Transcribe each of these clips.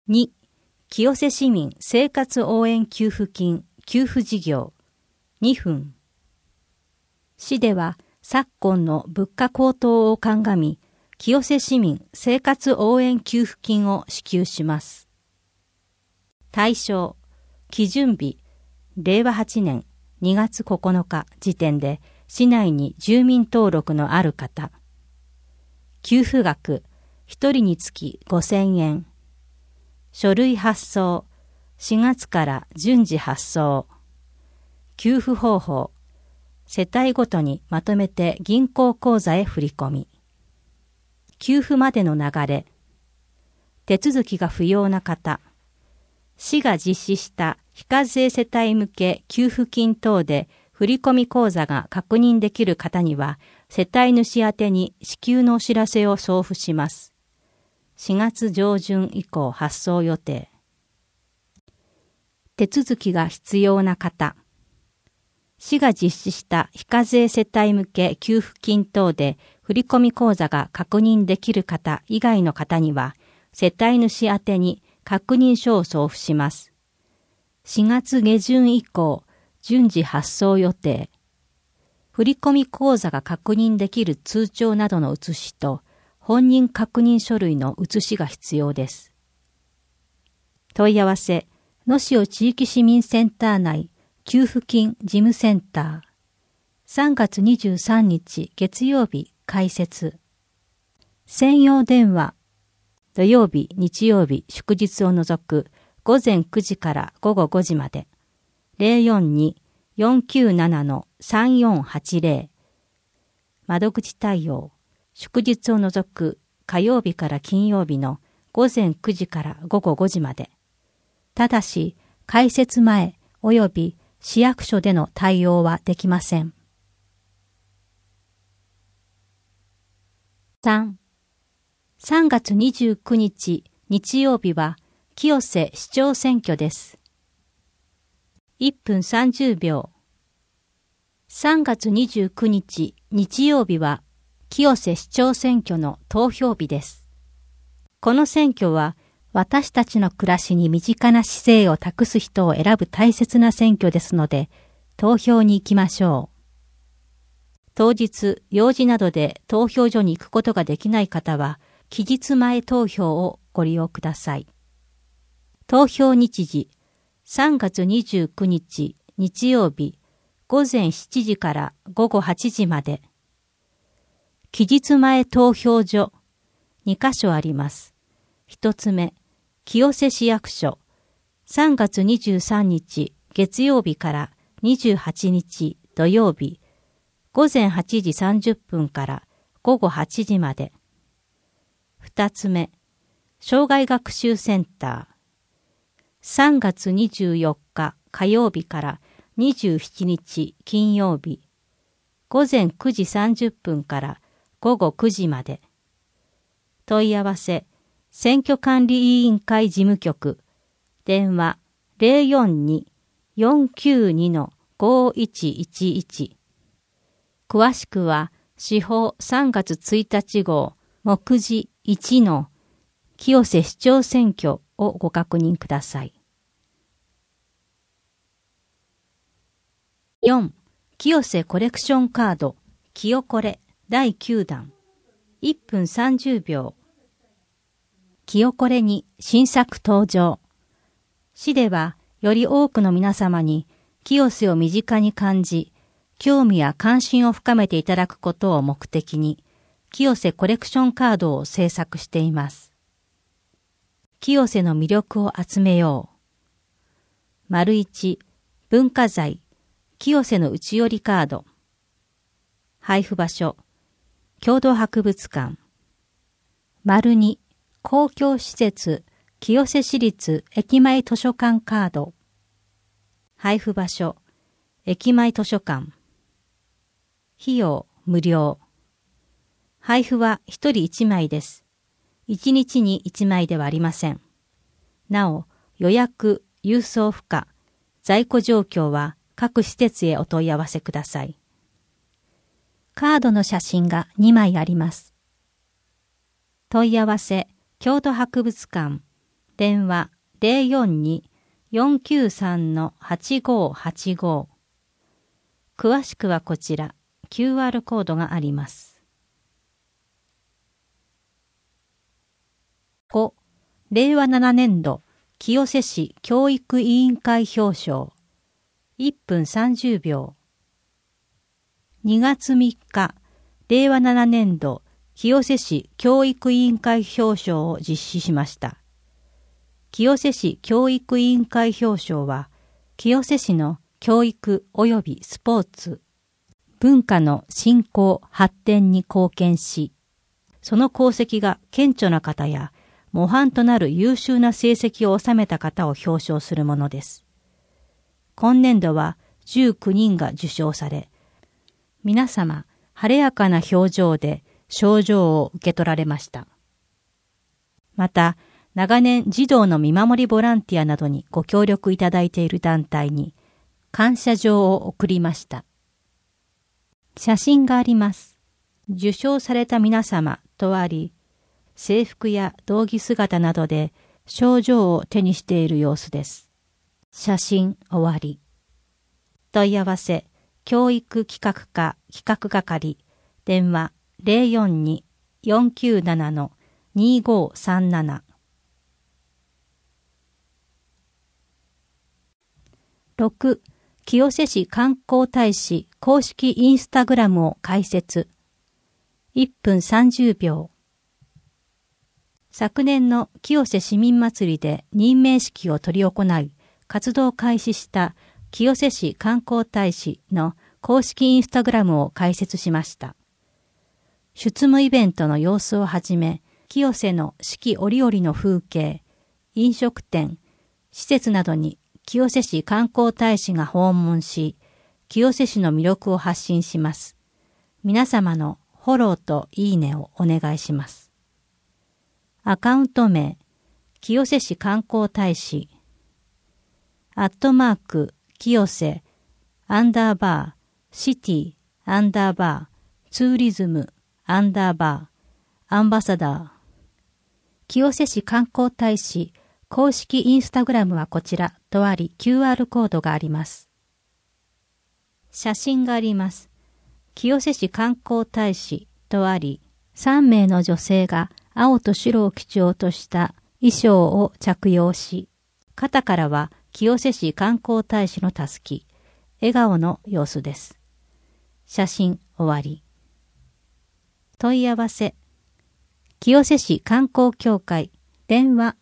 2、清瀬市民生活応援給付金給付事業2分。市では昨今の物価高騰を鑑み、清瀬市民生活応援給付金を支給します。対象、基準日、令和8年2月9日時点で市内に住民登録のある方。給付額、1人につき5000円。書類発送、4月から順次発送。給付方法、世帯ごとにまとめて銀行口座へ振り込み。給付までの流れ。手続きが不要な方。市が実施した非課税世帯向け給付金等で振込口座が確認できる方には、世帯主宛てに支給のお知らせを送付します。4月上旬以降発送予定。手続きが必要な方。市が実施した非課税世帯向け給付金等で振込口座が確認できる方以外の方には、世帯主宛てに確認書を送付します。4月下旬以降、順次発送予定。振込口座が確認できる通帳などの写しと、本人確認書類の写しが必要です。問い合わせ、能代地域市民センター内給付金事務センター。3月23日月曜日開設。専用電話。土曜日、日曜日、祝日を除く午前9時から午後5時まで。042-497-3480。窓口対応。祝日を除く火曜日から金曜日の午前9時から午後5時まで。ただし、開設前及び市役所での対応はできません。3、3月29日日曜日は清瀬市長選挙です。1分30秒。3月29日日曜日は清瀬市長選挙の投票日です。この選挙は私たちの暮らしに身近な市政を託す人を選ぶ大切な選挙ですので、投票に行きましょう。当日、用事などで投票所に行くことができない方は、期日前投票をご利用ください。投票日時、3月29日日曜日、午前7時から午後8時まで。期日前投票所、2カ所あります。1つ目、清瀬市役所、3月23日月曜日から28日土曜日、午前8時30分から午後8時まで。2つ目、障害学習センター、3月24日火曜日から27日金曜日、午前9時30分から午後9時まで。問い合わせ、選挙管理委員会事務局、電話 042-492-5111。詳しくは、市法3月1日号、目次1の清瀬市長選挙をご確認ください。4、清瀬コレクションカード、清コレ第9弾。1分30秒。清コレに新作登場。市ではより多くの皆様に清瀬を身近に感じ、興味や関心を深めていただくことを目的に、清瀬コレクションカードを制作しています。清瀬の魅力を集めよう。1、文化財、清瀬の内寄りカード。配布場所、郷土博物館。2、公共施設、清瀬市立駅前図書館カード。配布場所、駅前図書館。費用、無料。配布は1人1枚です。1日に1枚ではありません。なお、予約、郵送不可、在庫状況は各施設へお問い合わせください。カードの写真が2枚あります。問い合わせ、京都博物館電話042-493-8585。詳しくはこちら、QR コードがあります。5、令和7年度、清瀬市教育委員会表彰。1分30秒。2月3日、令和7年度、清瀬市教育委員会表彰を実施しました。清瀬市教育委員会表彰は、清瀬市の教育及びスポーツ、文化の振興・発展に貢献し、その功績が顕著な方や、模範となる優秀な成績を収めた方を表彰するものです。今年度は19人が受賞され、皆様、晴れやかな表情で賞状を受け取られました。また、長年児童の見守りボランティアなどにご協力いただいている団体に感謝状を送りました。写真があります。受賞された皆様とあり、制服や道着姿などで賞状を手にしている様子です。写真終わり。問い合わせ、教育企画課企画係、電話042-497-2537。6、清瀬市観光大使公式インスタグラムを開設。1分30秒。昨年の清瀬市民祭りで任命式を執り行い、活動を開始した清瀬市観光大使の公式インスタグラムを開設しました。出務イベントの様子をはじめ、清瀬の四季折々の風景、飲食店、施設などに清瀬市観光大使が訪問し、清瀬市の魅力を発信します。皆様のフォローといいねをお願いします。アカウント名、清瀬市観光大使、@清瀬、_シティ、_ツーリズム、アンバサダー。清瀬市観光大使、公式インスタグラムはこちらとあり QR コードがあります。写真があります。清瀬市観光大使とあり、3名の女性が青と白を基調とした衣装を着用し、肩からは清瀬市観光大使のたすき、笑顔の様子です。写真終わり。問い合わせ。清瀬市観光協会、電話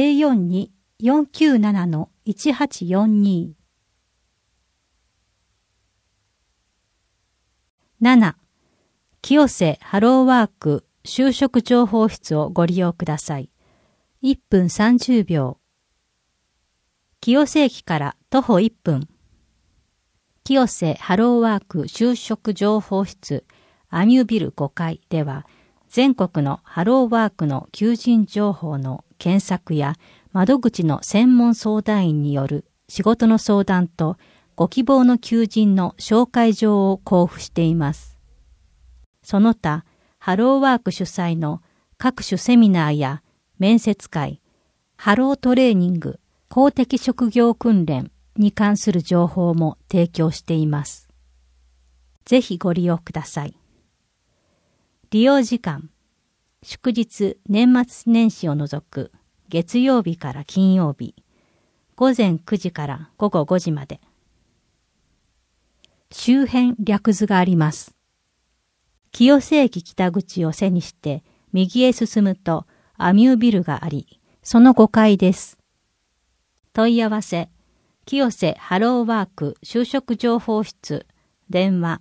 042-497-1842。7. 清瀬ハローワーク就職情報室をご利用ください。1分30秒。清瀬駅から徒歩1分。清瀬ハローワーク就職情報室アミュービル5階では、全国のハローワークの求人情報の検索や窓口の専門相談員による仕事の相談とご希望の求人の紹介状を交付しています。その他、ハローワーク主催の各種セミナーや面接会、ハロートレーニング、公的職業訓練に関する情報も提供しています。ぜひご利用ください。利用時間、祝日、年末年始を除く月曜日から金曜日、午前9時から午後5時まで。周辺略図があります。清瀬駅北口を背にして右へ進むとアミュービルがあり、その5階です。問い合わせ、清瀬ハローワーク就職情報室、電話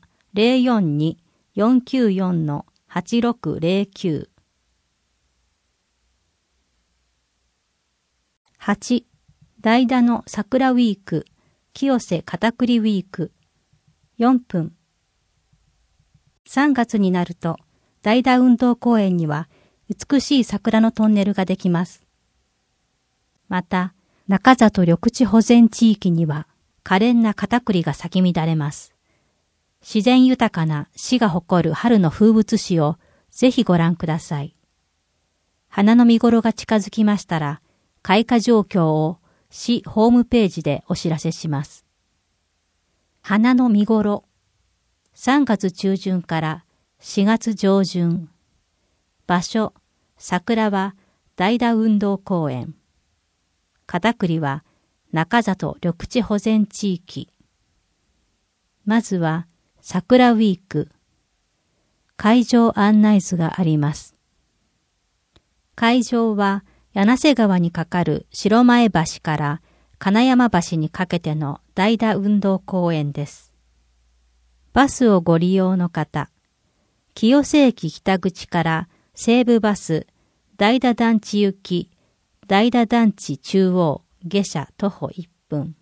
042-494-8609。8. 代打の桜ウィーク、清瀬片栗ウィーク、4分。3月になると、代打運動公園には美しい桜のトンネルができます。また、中里緑地保全地域には可憐な片栗が咲き乱れます。自然豊かな市が誇る春の風物詩をぜひご覧ください。花の見頃が近づきましたら、 開花状況を市ホームページでお知らせします。花の見頃。3月中旬から4月上旬。場所、桜は代田運動公園。片栗は中里緑地保全地域。まずは桜ウィーク。会場案内図があります。会場は柳瀬川に架かる白前橋から金山橋にかけての代田運動公園です。バスをご利用の方、清瀬駅北口から西武バス代田団地行き代田団地中央下車徒歩1分。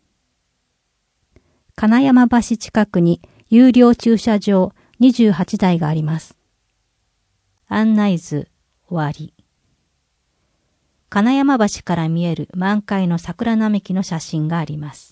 金山橋近くに有料駐車場28台があります。案内図終わり。金山橋から見える満開の桜並木の写真があります。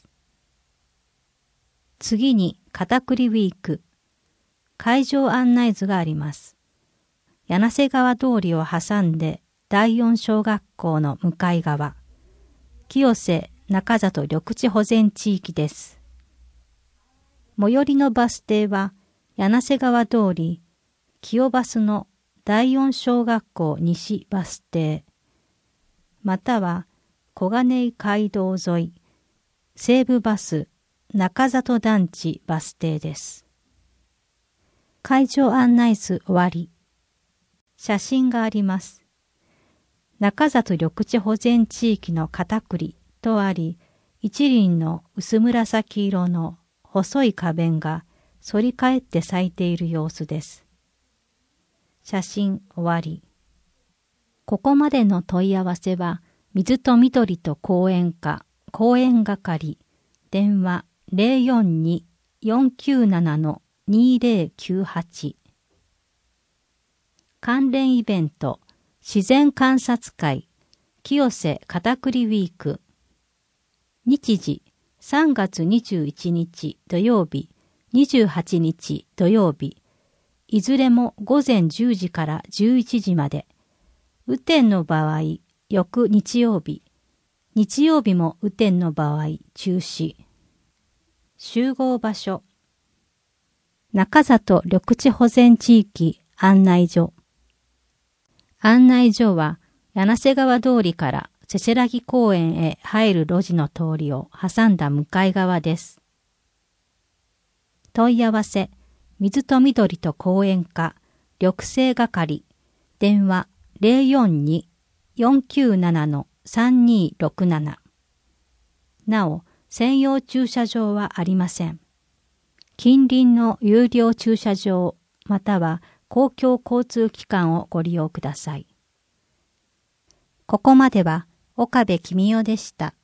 次に片栗ウィーク。会場案内図があります。柳瀬川通りを挟んで第四小学校の向かい側。清瀬中里緑地保全地域です。最寄りのバス停は柳瀬川通り清バスの第四小学校西バス停。または小金井街道沿い西武バス中里団地バス停です。会場案内図終わり。写真があります。中里緑地保全地域の片栗とあり、一輪の薄紫色の細い花弁が反り返って咲いている様子です。写真終わり。ここまでの問い合わせは、水と緑と講演課、講演係、電話042-497-2098。関連イベント、自然観察会、清瀬片栗ウィーク。日時、3月21日土曜日、28日土曜日。いずれも午前10時から11時まで。雨天の場合、翌日曜日。日曜日も雨天の場合、中止。集合場所。中里緑地保全地域案内所。案内所は、柳瀬川通りからせせらぎ公園へ入る路地の通りを挟んだ向かい側です。問い合わせ、水と緑と講演課、緑生係、電話042-497-3267。なお、専用駐車場はありません。近隣の有料駐車場、または公共交通機関をご利用ください。ここまでは岡部公代でした。